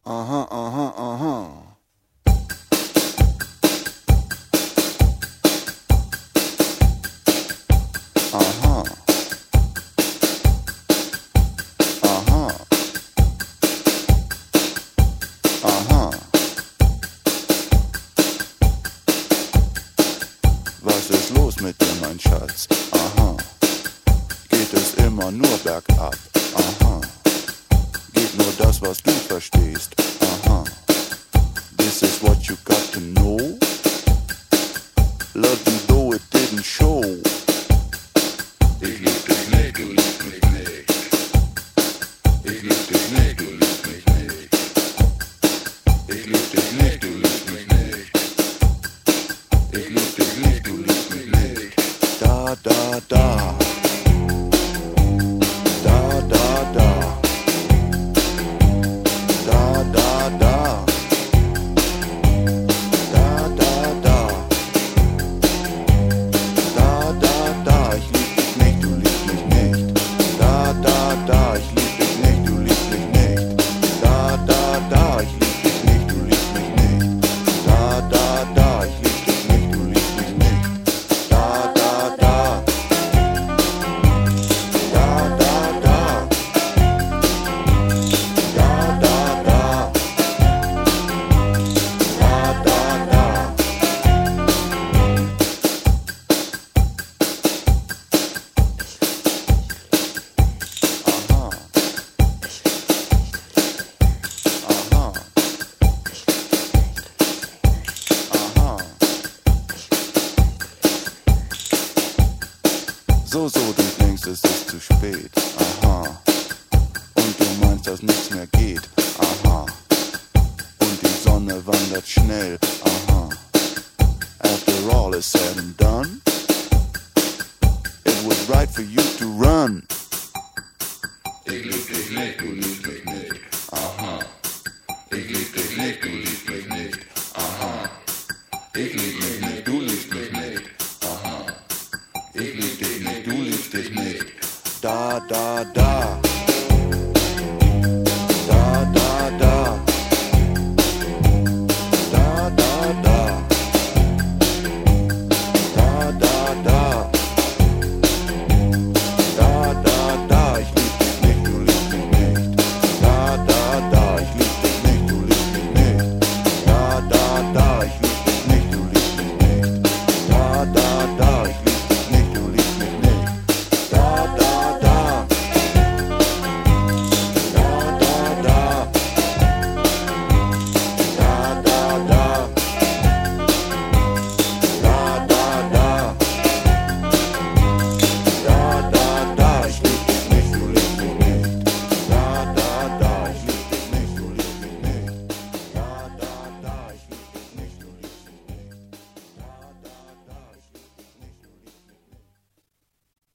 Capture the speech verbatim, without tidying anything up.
Aha, aha, aha. Aha. Aha. Aha. Was ist los mit dir, mein Schatz? Aha. Geht es immer nur bergab? Aha. Geht nur das, was du verstehst? Aha. This is what you got to know. Love you though it didn't show. Ich lieb dich nicht, du liebst mich nicht. Ich lieb dich nicht, du liebst mich nicht. Ich lieb dich nicht, du liebst mich nicht. Ich lieb dich nicht, du liebst mich nicht. Da, da, da. Da, da, da. Da, da, da. Da, da, da. Da, da, da. Ich lieb dich nicht, du liebst mich nicht. Da, da, da. Ich lieb dich nicht, du liebst mich nicht. Da, da, da. Ich lieb dich nicht, du liebst mich nicht. Da, da, da. Ich lieb dich nicht, du liebst mich nicht. Da, da, da. Da, da, da. Da, da, da. Da, da, da. Aha. Aha. Aha. So, so, du denkst, es ist zu spät. Aha. Und du meinst, dass nichts mehr geht. Aha. Und die Sonne wandert schnell. Aha. After all is said and done, it was right for you to run. Ich lieb dich nicht, du liebst mich nicht.